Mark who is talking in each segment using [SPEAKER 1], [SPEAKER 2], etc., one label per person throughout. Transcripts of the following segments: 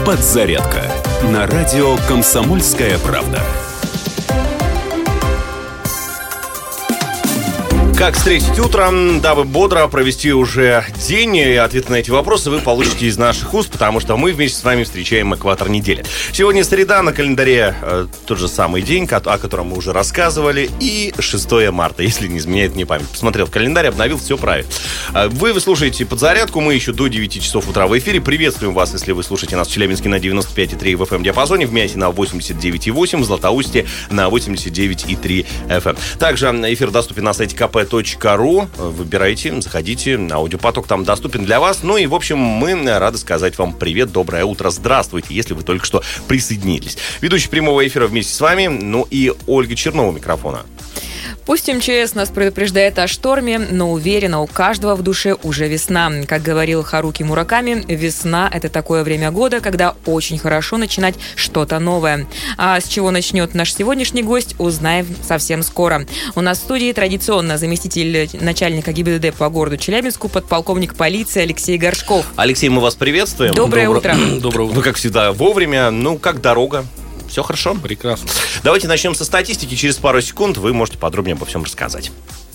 [SPEAKER 1] Подзарядка на радио «Комсомольская правда».
[SPEAKER 2] Как встретить утро, дабы бодро провести уже день, и ответы на эти вопросы вы получите из наших уст, потому что мы вместе с вами встречаем экватор недели. Сегодня среда, на календаре тот же самый день, о котором мы уже рассказывали, и 6 марта, если не изменяет мне память. Посмотрел в календарь, обновил, все правильно. Вы слушаете «Подзарядку», мы еще до 9 часов утра в эфире. Приветствуем вас, если вы слушаете нас в Челябинске на 95,3 в FM-диапазоне, в Мясе на 89,8, в Златоусте на 89,3 FM. Также эфир доступен на сайте kp.ru. Выбирайте, заходите, аудиопоток там доступен для вас. Ну и, в общем, мы рады сказать вам привет, доброе утро, здравствуйте, если вы только что присоединились. Ведущий прямого эфира вместе с вами, ну и Ольга Чернова у микрофона.
[SPEAKER 3] Пусть МЧС нас предупреждает о шторме, но уверена, у каждого в душе уже весна. Как говорил Харуки Мураками, весна – это такое время года, когда очень хорошо начинать что-то новое. А с чего начнет наш сегодняшний гость, узнаем совсем скоро. У нас в студии традиционно заместитель начальника ГИБДД по городу Челябинску, подполковник полиции Алексей Горшков.
[SPEAKER 2] Алексей, мы вас приветствуем.
[SPEAKER 3] Доброе утро.
[SPEAKER 4] Доброе утро.
[SPEAKER 2] Вы, как всегда, вовремя. Ну, как дорога? Все хорошо?
[SPEAKER 4] Прекрасно.
[SPEAKER 2] Давайте начнем со статистики. Через пару секунд вы можете подробнее обо всем рассказать.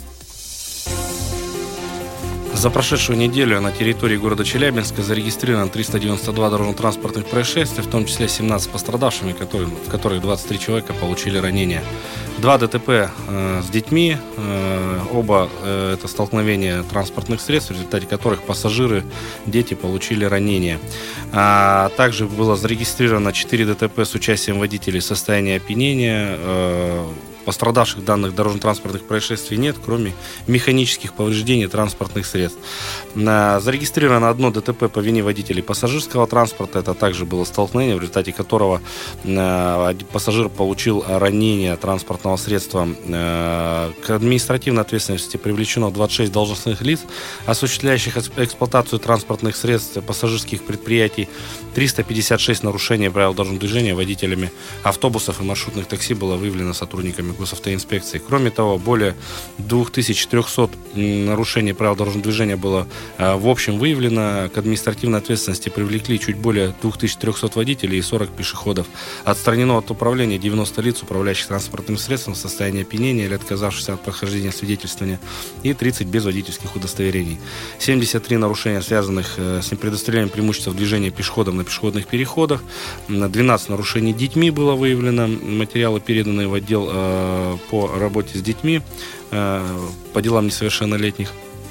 [SPEAKER 4] За прошедшую неделю на территории города Челябинска зарегистрировано 392 дорожно-транспортных происшествий, в том числе 17 пострадавшими, в которых 23 человека получили ранения. 2 ДТП с детьми, оба это столкновения транспортных средств, в результате которых пассажиры, дети получили ранения. Также было зарегистрировано 4 ДТП с участием водителей в состоянии опьянения. Пострадавших в данных дорожно-транспортных происшествий нет, кроме механических повреждений транспортных средств. Зарегистрировано 1 ДТП по вине водителей пассажирского транспорта. Это также было столкновение, в результате которого пассажир получил ранение транспортного средства. К административной ответственности привлечено 26 должностных лиц, осуществляющих эксплуатацию транспортных средств пассажирских предприятий. 356 нарушений правил дорожного движения водителями автобусов и маршрутных такси было выявлено сотрудниками госавтоинспекции. Кроме того, более 2400 нарушений правил дорожного движения было в общем выявлено. К административной ответственности привлекли чуть более 2300 водителей и 40 пешеходов. Отстранено от управления 90 лиц, управляющих транспортным средством в состоянии опьянения или отказавшихся от прохождения свидетельствования, и 30 без водительских удостоверений. 73 нарушения, связанных с непредоставлением преимущества движения пешеходам на пешеходных переходах. 12 нарушений детьми было выявлено. Материалы переданы в отдел по работе с детьми, по делам несовершеннолетних.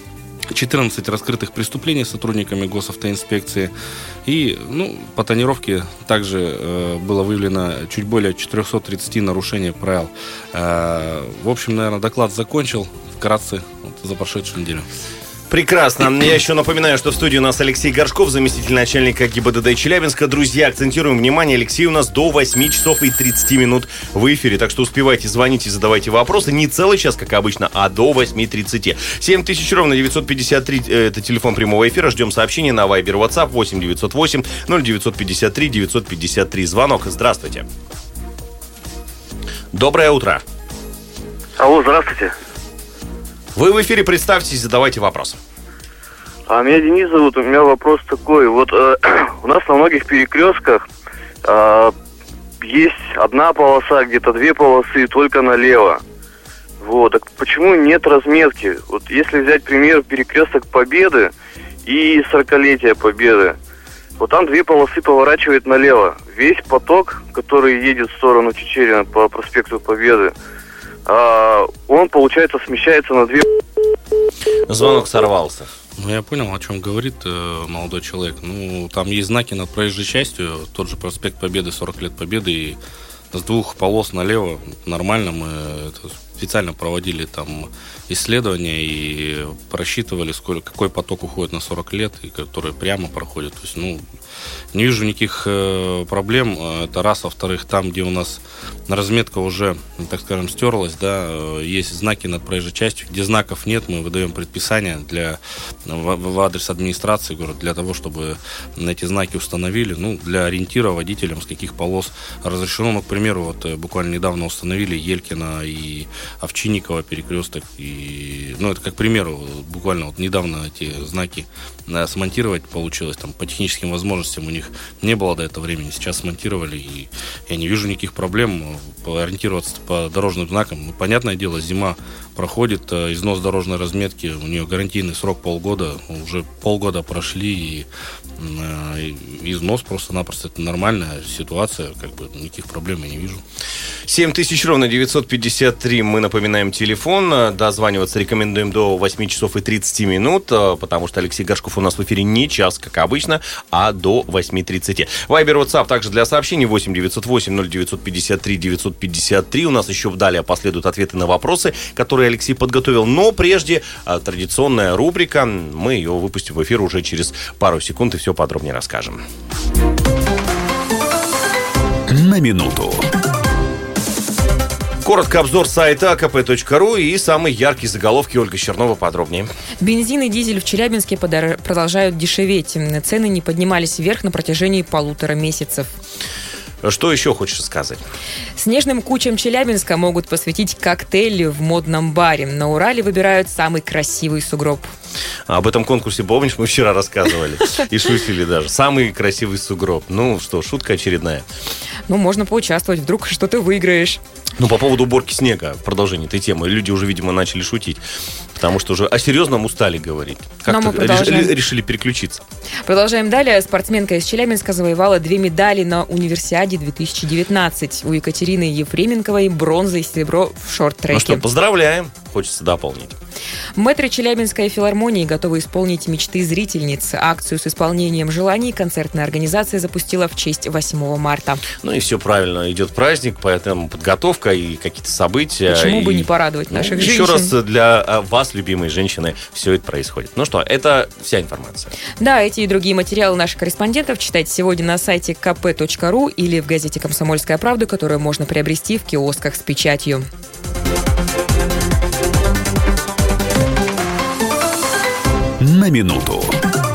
[SPEAKER 4] 14 раскрытых преступлений сотрудниками госавтоинспекции. И по тонировке также было выявлено чуть более 430 нарушений правил. В общем, наверное, доклад закончил вкратце за прошедшую неделю.
[SPEAKER 2] Прекрасно. Я еще напоминаю, что в студии у нас Алексей Горшков, заместитель начальника ГИБДД Челябинска. Друзья, акцентируем внимание, Алексей у нас до 8 часов и 30 минут в эфире. Так что успевайте звонить и задавайте вопросы. Не целый час, как обычно, а до 8:30. 7000 ровно 953, это телефон прямого эфира. Ждем сообщения на Viber, WhatsApp 8 908 0953 953. Звонок. Здравствуйте. Доброе утро.
[SPEAKER 5] Алло, здравствуйте.
[SPEAKER 2] Вы в эфире, представьтесь, задавайте вопрос.
[SPEAKER 5] Меня Денис зовут, у меня вопрос такой. Вот у нас на многих перекрестках есть одна полоса, где-то 2 полосы, только налево. Вот, так почему нет разметки? Вот если взять пример перекресток Победы и 40-летия Победы, вот там 2 полосы поворачивает налево. Весь поток, который едет в сторону Чичерина по проспекту Победы, он, получается, смещается на 2...
[SPEAKER 2] Звонок сорвался.
[SPEAKER 4] Я понял, о чем говорит молодой человек. Там есть знаки над проезжей частью, тот же проспект Победы, 40 лет Победы, и с 2 полос налево нормально. Мы специально проводили там исследования и просчитывали, какой поток уходит на 40 лет, и который прямо проходит. То есть, не вижу никаких проблем. Это раз. Во-вторых, там, где у нас разметка уже, так скажем, стерлась, да, есть знаки над проезжей частью. Где знаков нет, мы выдаем предписание в адрес администрации города для того, чтобы эти знаки установили, для ориентира водителям, с каких полос разрешено. К примеру, буквально недавно установили Елькина и Овчинникова перекресток. И, это как примеру, буквально вот недавно эти знаки смонтировать получилось. Там по техническим возможностям у них не было до этого времени. Сейчас смонтировали, и я не вижу никаких проблем ориентироваться по дорожным знакам. Понятное дело, зима проходит, износ дорожной разметки, у нее гарантийный срок полгода, уже полгода прошли, и износ просто-напросто это нормальная ситуация, никаких проблем я не вижу.
[SPEAKER 2] 7000 ровно 953, мы напоминаем телефон, дозваниваться рекомендуем до 8 часов и 30 минут, потому что Алексей Горшков у нас в эфире не час, как обычно, а до 8:30. Вайбер, WhatsApp также для сообщений 8 908 0953 953. У нас еще далее последуют ответы на вопросы, которые Алексей подготовил. Но прежде традиционная рубрика. Мы ее выпустим в эфир уже через пару секунд и все подробнее расскажем.
[SPEAKER 1] На минуту.
[SPEAKER 2] Коротко обзор сайта kp.ru и самые яркие заголовки. Ольга Чернова подробнее.
[SPEAKER 3] Бензин и дизель в Челябинске продолжают дешеветь. Цены не поднимались вверх на протяжении 1,5 месяцев.
[SPEAKER 2] Что еще хочешь сказать?
[SPEAKER 3] Снежным кучам Челябинска могут посвятить коктейли в модном баре. На Урале выбирают самый красивый сугроб.
[SPEAKER 2] Об этом конкурсе, помнишь, мы вчера рассказывали. И шутили даже. Самый красивый сугроб. Шутка очередная.
[SPEAKER 3] Можно поучаствовать, вдруг что ты выиграешь.
[SPEAKER 2] По поводу уборки снега, в продолжении этой темы, люди уже, видимо, начали шутить. Потому что уже о серьезном устали говорить. Как-то решили переключиться.
[SPEAKER 3] Продолжаем далее. Спортсменка из Челябинска завоевала 2 медали на Универсиаде 2019. У Екатерины Ефременковой бронза и серебро в шорт-треке.
[SPEAKER 2] Поздравляем. Хочется дополнить.
[SPEAKER 3] Мэтры Челябинской филармонии готовы исполнить мечты зрительниц. Акцию с исполнением желаний концертная организация запустила в честь 8 марта.
[SPEAKER 2] И все правильно. Идет праздник, поэтому подготовка и какие-то события.
[SPEAKER 3] Почему бы не порадовать наших женщин?
[SPEAKER 2] Еще раз для вас, любимые женщины, все это происходит. Это вся информация.
[SPEAKER 3] Да, эти и другие материалы наших корреспондентов читайте сегодня на сайте kp.ru или в газете «Комсомольская правда», которую можно приобрести в киосках с печатью.
[SPEAKER 1] На минуту.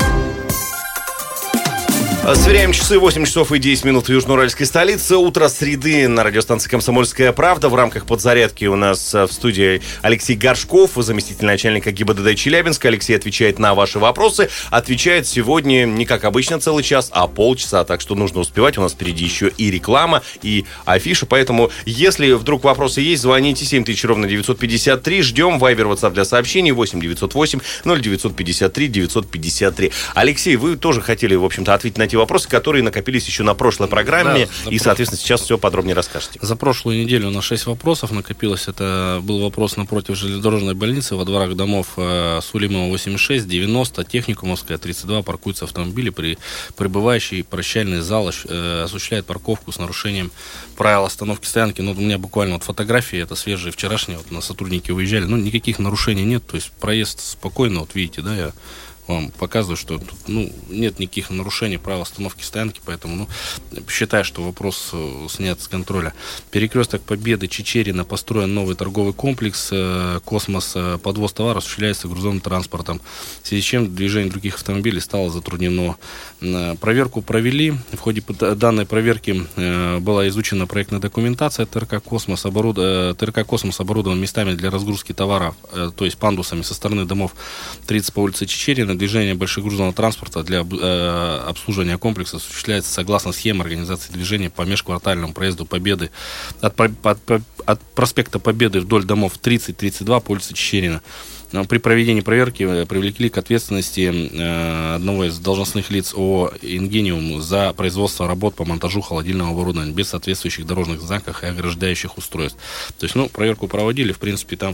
[SPEAKER 2] Сверяем часы, 8 часов и 10 минут в южноуральской столице. Утро среды на радиостанции «Комсомольская правда». В рамках подзарядки у нас в студии Алексей Горшков, заместитель начальника ГИБДД Челябинска. Алексей отвечает на ваши вопросы. Отвечает сегодня не как обычно целый час, а полчаса. Так что нужно успевать. У нас впереди еще и реклама, и афиша. Поэтому, если вдруг вопросы есть, звоните 7000 ровно 953. Ждем. Вайбер, WhatsApp для сообщений 8 908 0953 953. Алексей, вы тоже хотели, в общем-то, ответить на те вопросы, которые накопились еще на прошлой программе, соответственно, сейчас все подробнее расскажете.
[SPEAKER 4] За прошлую неделю у нас 6 вопросов накопилось. Это был вопрос напротив железнодорожной больницы, во дворах домов Сулимова 86, 90, Техникумовская, 32, паркуются автомобили, прибывающий прощальный зал осуществляет парковку с нарушением правил остановки стоянки. У меня буквально фотографии, это свежие, вчерашние, на сотрудники уезжали, никаких нарушений нет, то есть проезд спокойно, видите, я вам показываю, что тут, нет никаких нарушений правил остановки стоянки, поэтому, считаю, что вопрос снят с контроля. Перекресток Победы, Чичерина, построен новый торговый комплекс «Космос». Подвоз товаров осуществляется грузовым транспортом, в связи с чем движение других автомобилей стало затруднено. Проверку провели. В ходе данной проверки была изучена проектная документация ТРК «Космос». ТРК «Космос» оборудован местами для разгрузки товаров, то есть пандусами со стороны домов 30 по улице Чичерина. Движение большегрузного транспорта для обслуживания комплекса осуществляется согласно схеме организации движения по межквартальному проезду Победы от проспекта Победы вдоль домов 30-32 по улице Чичерина. При проведении проверки привлекли к ответственности одного из должностных лиц ООО «Ингениум» за производство работ по монтажу холодильного оборудования без соответствующих дорожных знаков и ограждающих устройств. То есть, проверку проводили, в принципе, там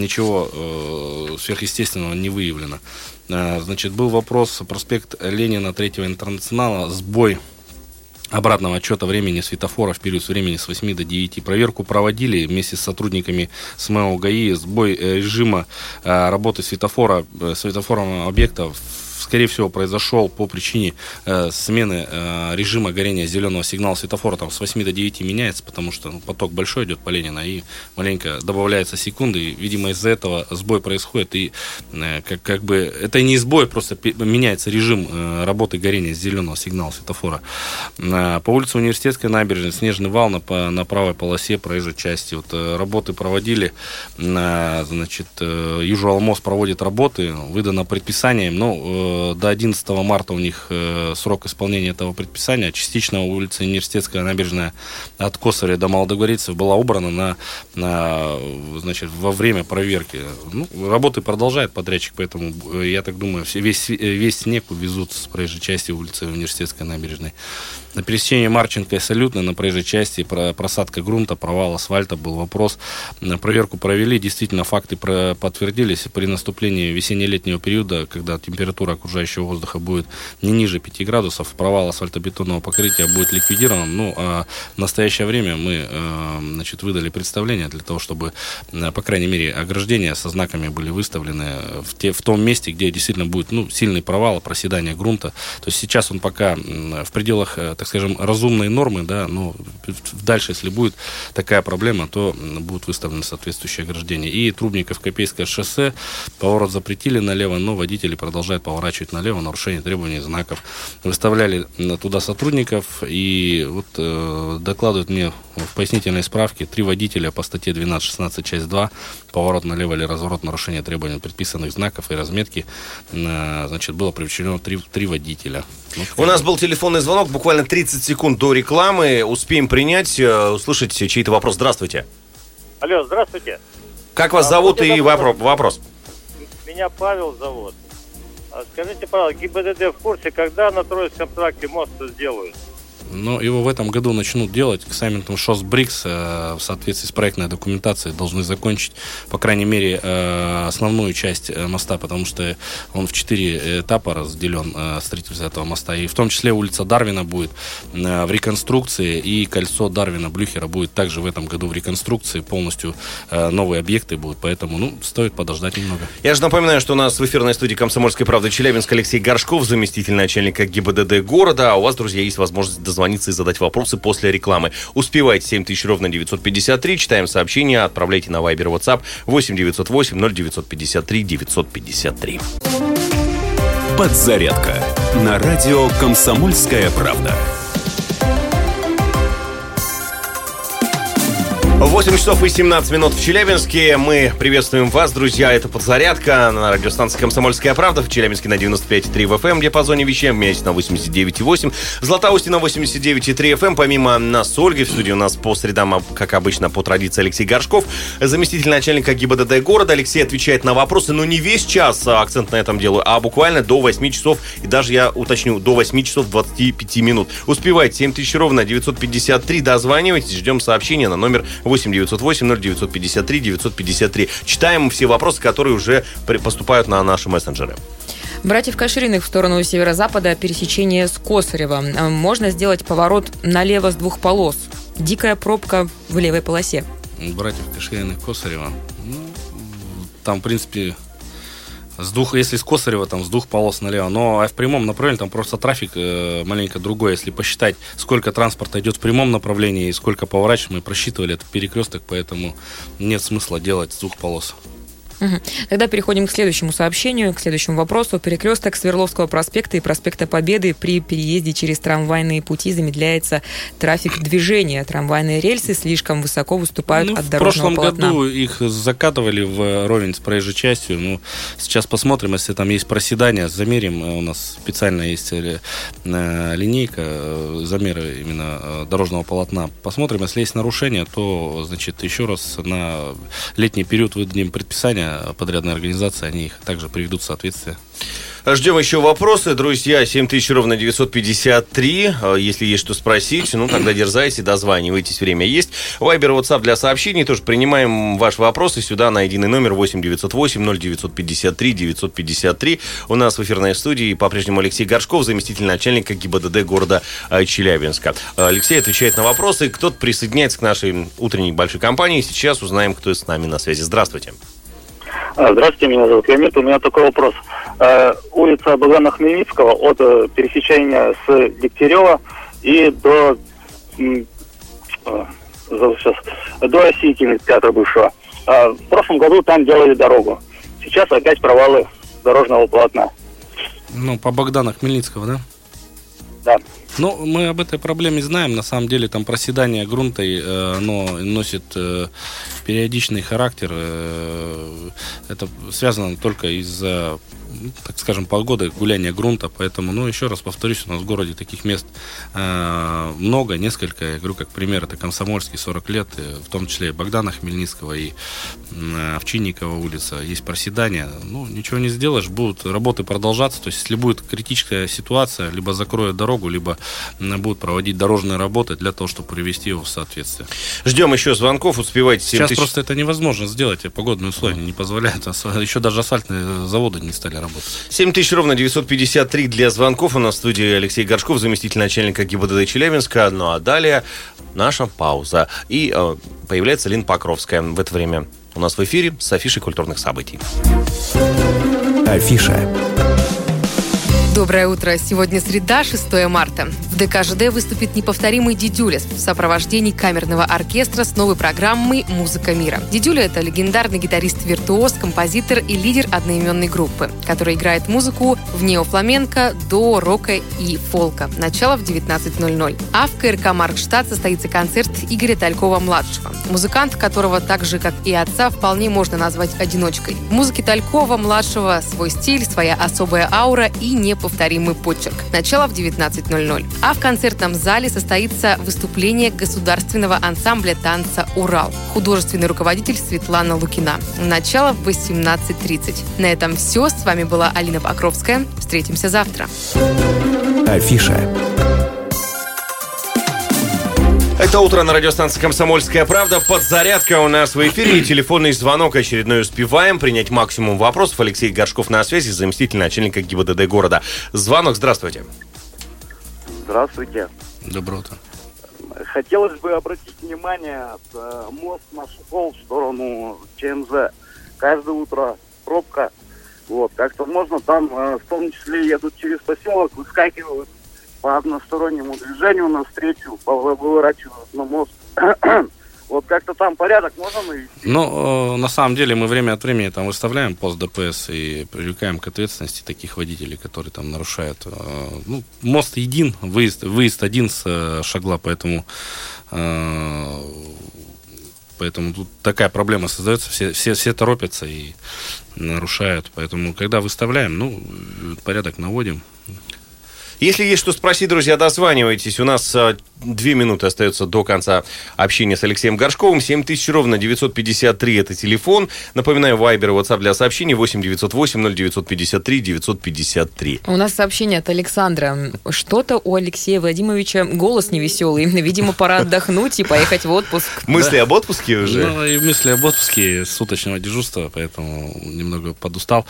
[SPEAKER 4] ничего сверхъестественного не выявлено. Был вопрос: проспект Ленина, 3-го интернационала, сбой обратного отчета времени светофора в период времени с 8 до 9. Проверку проводили вместе с сотрудниками СМЭО ГАИ. Сбой режима работы светофорного объекта в скорее всего, произошел по причине смены режима горения зеленого сигнала светофора. Там с 8 до 9 меняется, потому что поток большой идет по Ленина, и маленько добавляется секунды, и, видимо, из-за этого сбой происходит, и как бы это не сбой, просто меняется режим работы горения зеленого сигнала светофора. По улице Университетской набережной снежный вал на правой полосе проезжей части. Вот работы проводили, значит, Южалмост проводит работы, выдано предписание, но до 11 марта у них срок исполнения этого предписания. Частично улица Университетская набережная от Косаря до Молодогорецев была убрана значит, во время проверки. Ну, работы продолжает подрядчик, поэтому я так думаю, весь снег увезут с проезжей части улицы Университетской набережной. На пересечении Марченко и Салютной на проезжей части просадка грунта, провал асфальта был вопрос. Проверку провели, действительно факты подтвердились. При наступлении весенне-летнего периода, когда температура окружающего воздуха будет не ниже 5 градусов, провал асфальтобетонного покрытия будет ликвидирован. Ну, а в настоящее время мы, значит, выдали представление для того, чтобы, по крайней мере, ограждения со знаками были выставлены в том месте, где действительно будет, ну, сильный провал, проседание грунта. То есть сейчас он пока в пределах, так скажем, разумной нормы, да, но дальше, если будет такая проблема, то будут выставлены соответствующие ограждения. И Трубников-Копейское шоссе, поворот запретили налево, но водители продолжают поворачивать налево, нарушение требований знаков. Выставляли туда сотрудников, и вот докладывают мне в пояснительной справке 3 водителя по статье 12.16, часть 2, поворот налево или разворот, нарушение требований предписанных знаков и разметки, значит, было привлечено 3 водителя.
[SPEAKER 2] У нас был телефонный звонок, буквально 30 секунд до рекламы. Успеем принять, услышать чей-то вопрос. Здравствуйте.
[SPEAKER 6] Алло, здравствуйте.
[SPEAKER 2] Как вас зовут и вопрос?
[SPEAKER 6] Меня Павел зовут. Скажите, пожалуйста, ГИБДД в курсе, когда на Троицком тракте мост сделают?
[SPEAKER 4] Но его в этом году начнут делать. Экзамен ШОС БРИКС в соответствии с проектной документацией должны закончить, по крайней мере, основную часть моста, потому что он в 4 этапа разделен, строительство этого моста. И в том числе улица Дарвина будет в реконструкции, и кольцо Дарвина-Блюхера будет также в этом году в реконструкции. Полностью новые объекты будут, поэтому стоит подождать немного.
[SPEAKER 2] Я же напоминаю, что у нас в эфирной студии «Комсомольской правды» Челябинск Алексей Горшков, заместитель начальника ГИБДД города. А у вас, друзья, есть возможность дозвониться и задать вопросы после рекламы. Успевайте, 7000 ровно 953. Читаем сообщения, отправляйте на Viber, WhatsApp 8 908 0953 953.
[SPEAKER 1] Подзарядка на радио «Комсомольская правда».
[SPEAKER 2] 8 часов и 17 минут в Челябинске. Мы приветствуем вас, друзья. Это «Подзарядка» на радиостанции «Комсомольская правда» в Челябинске на 95,3 в FM, диапазоне вещаем, вместе на 89,8. Златоусте на 89,3 FM. Помимо нас с Ольгой, в студии у нас по средам, как обычно, по традиции, Алексей Горшков, заместитель начальника ГИБДД города. Алексей отвечает на вопросы, но не весь час, акцент на этом делаю, а буквально до 8 часов, и даже, я уточню, до 8 часов 25 минут. Успевайте, 7000 ровно 953. Дозванивайтесь, ждем сообщения на номер 8 908 0953 953. Читаем все вопросы, которые уже поступают на наши мессенджеры.
[SPEAKER 3] Братьев Кашириных в сторону северо-запада, пересечение с Косарева. Можно сделать поворот налево с 2 полос. Дикая пробка в левой полосе.
[SPEAKER 4] Братьев Кашириных, Косарева. Там, в принципе, если с Косарева, там с 2 полос налево. Но в прямом направлении там просто трафик маленько другой. Если посчитать, сколько транспорта идет в прямом направлении и сколько поворачиваем, мы просчитывали этот перекресток, поэтому нет смысла делать с 2 полос.
[SPEAKER 3] Угу. Тогда переходим к следующему сообщению, к следующему вопросу. Перекресток Свердловского проспекта и проспекта Победы. При переезде через трамвайные пути замедляется трафик движения. Трамвайные рельсы слишком высоко выступают от дорожного полотна.
[SPEAKER 4] В прошлом году их закатывали вровень с проезжей частью. Сейчас посмотрим, если там есть проседание, замерим. У нас специально есть линейка замера именно дорожного полотна. Посмотрим, если есть нарушение, то, значит, еще раз на летний период выдадим предписание подрядной организации, они их также приведут в соответствие.
[SPEAKER 2] Ждем еще вопросы, друзья. 7000 ровно 953. Если есть что спросить, тогда дерзайте, дозванивайтесь, время есть. Вайбер, WhatsApp для сообщений. Тоже принимаем ваши вопросы сюда на единый номер 8 908 0953 953. У нас в эфирной студии по-прежнему Алексей Горшков, заместитель начальника ГИБДД города Челябинска. Алексей отвечает на вопросы. Кто-то присоединяется к нашей утренней большой компании. Сейчас узнаем, кто с нами на связи. Здравствуйте.
[SPEAKER 7] Здравствуйте, меня зовут Леонид. У меня такой вопрос. Улица Богдана Хмельницкого от пересечения с Дегтярева и до оси кинотеатра бывшего. В прошлом году там делали дорогу. Сейчас опять провалы дорожного полотна.
[SPEAKER 4] По Богдана Хмельницкого, да?
[SPEAKER 7] Да.
[SPEAKER 4] Мы об этой проблеме знаем. На самом деле там проседание грунта, оно носит периодичный характер. Это связано только из-за, так скажем, погоды, гуляния грунта. Поэтому, еще раз повторюсь, у нас в городе таких мест много, несколько. Я говорю, как пример, это Комсомольский, 40 лет, в том числе и Богдана Хмельницкого, и Овчинникова улица. Есть проседание. Ничего не сделаешь, будут работы продолжаться. То есть, если будет критическая ситуация, либо закроют дорогу, либо будут проводить дорожные работы для того, чтобы привести его в соответствие.
[SPEAKER 2] Ждем еще звонков, успевайте.
[SPEAKER 4] Сейчас просто это невозможно сделать, погодные условия не позволяют. Еще даже асфальтные заводы не стали работать.
[SPEAKER 2] 7000 ровно 953 для звонков. У нас в студии Алексей Горшков, заместитель начальника ГИБДД Челябинска. Ну а далее наша пауза. И появляется Лина Покровская. В это время у нас в эфире с афишей культурных событий.
[SPEAKER 1] Афиша.
[SPEAKER 8] Доброе утро. Сегодня среда, 6 марта. В ДК ЖД выступит неповторимый Дидюля в сопровождении камерного оркестра с новой программой «Музыка мира». Дидюля – это легендарный гитарист-виртуоз, композитор и лидер одноименной группы, который играет музыку в неофламенко, до рока и фолка. Начало в 19:00. А в КРК «Маркштадт» состоится концерт Игоря Талькова-младшего. Музыкант, которого так же, как и отца, вполне можно назвать одиночкой. В музыке Талькова-младшего свой стиль, своя особая аура и неповторимый почерк. Начало в 19:00. А в концертном зале состоится выступление государственного ансамбля танца «Урал». Художественный руководитель Светлана Лукина. Начало в 18:30. На этом все. С вами была Алина Покровская. Встретимся завтра.
[SPEAKER 1] Афиша.
[SPEAKER 2] Это утро на радиостанции «Комсомольская правда». Подзарядка у нас в эфире. И телефонный звонок очередной успеваем. Принять максимум вопросов. Алексей Горшков на связи, заместитель начальника ГИБДД города. Звонок, здравствуйте.
[SPEAKER 9] Здравствуйте.
[SPEAKER 4] Доброе утро.
[SPEAKER 9] Хотелось бы обратить внимание, мост на Сокол в сторону ЧМЗ. Каждое утро пробка. Как-то можно там, в том числе, едут через поселок, выскакивают по одностороннему движению навстречу, поворачивают на мост. Как-то там порядок можно навести?
[SPEAKER 4] На самом деле мы время от времени там выставляем пост ДПС и привлекаем к ответственности таких водителей, которые там нарушают. Мост един, выезд один с Шагла, поэтому тут такая проблема создается, все торопятся и нарушают. Поэтому, когда выставляем, порядок наводим.
[SPEAKER 2] Если есть что спросить, друзья, дозванивайтесь. У нас 2 минуты остается до конца общения с Алексеем Горшковым. 7000 ровно 953 это телефон. Напоминаю, Вайбер и WhatsApp для сообщений 8-908-0953-953.
[SPEAKER 3] У нас сообщение от Александра. Что-то у Алексея Владимировича голос невеселый. Видимо, пора отдохнуть и поехать в отпуск.
[SPEAKER 2] Мысли об отпуске уже?
[SPEAKER 4] И мысли об отпуске суточного дежурства, поэтому немного подустал.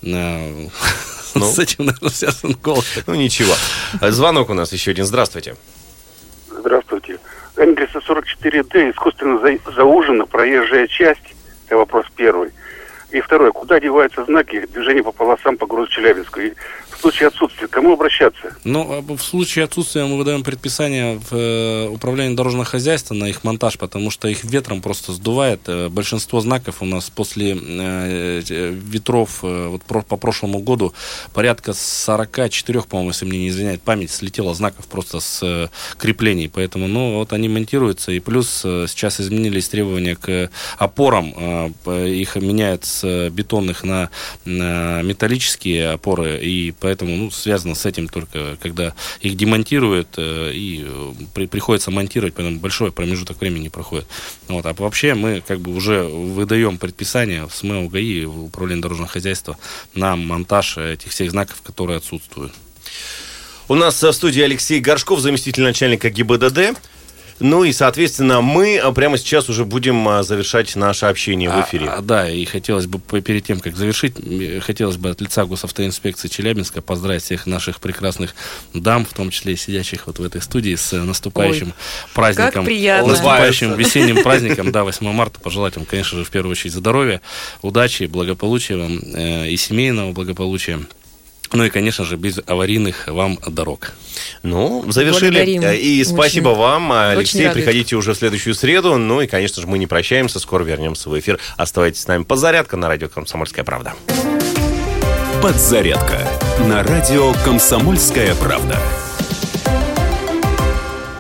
[SPEAKER 4] С этим, наверное, связан голос.
[SPEAKER 2] Ничего. Звонок у нас еще один. Здравствуйте.
[SPEAKER 10] Здравствуйте. Энгельса 44Д, искусственно заужена проезжая часть. Это вопрос первый. И второй. Куда деваются знаки движения по полосам по городу Челябинску? И в случае отсутствия, к кому обращаться?
[SPEAKER 4] В случае отсутствия мы выдаем предписание в управление дорожного хозяйства на их монтаж, потому что их ветром просто сдувает. Большинство знаков у нас после ветров по прошлому году порядка 44, по-моему, если мне не изменяет память, слетело знаков просто с креплений. Поэтому, они монтируются. И плюс сейчас изменились требования к опорам. Их меняют с бетонных на металлические опоры, и поэтому связано с этим только, когда их демонтируют и приходится монтировать, поэтому большой промежуток времени проходит. А вообще мы уже выдаем предписание в СМЭ УГАИ и в управление дорожного хозяйства на монтаж этих всех знаков, которые отсутствуют.
[SPEAKER 2] У нас в студии Алексей Горшков, заместитель начальника ГИБДД. Ну и, соответственно, мы прямо сейчас уже будем завершать наше общение в эфире.
[SPEAKER 4] Да, и хотелось бы, перед тем, как завершить, хотелось бы от лица Госавтоинспекции Челябинска поздравить всех наших прекрасных дам, в том числе и сидящих вот в этой студии, с наступающим праздником.
[SPEAKER 3] Как приятно.
[SPEAKER 4] Наступающим весенним праздником, 8 марта. Пожелать вам, конечно же, в первую очередь здоровья, удачи, благополучия вам и семейного благополучия. Ну и, конечно же, без аварийных вам дорог.
[SPEAKER 2] Ну, завершили.
[SPEAKER 3] Благодарим.
[SPEAKER 2] И спасибо вам, Алексей.
[SPEAKER 3] радует.
[SPEAKER 2] Приходите уже в следующую среду. Ну и, конечно же, мы не прощаемся. Скоро вернемся в эфир. Оставайтесь с нами. Подзарядка на радио «Комсомольская правда».
[SPEAKER 1] Подзарядка на радио «Комсомольская правда».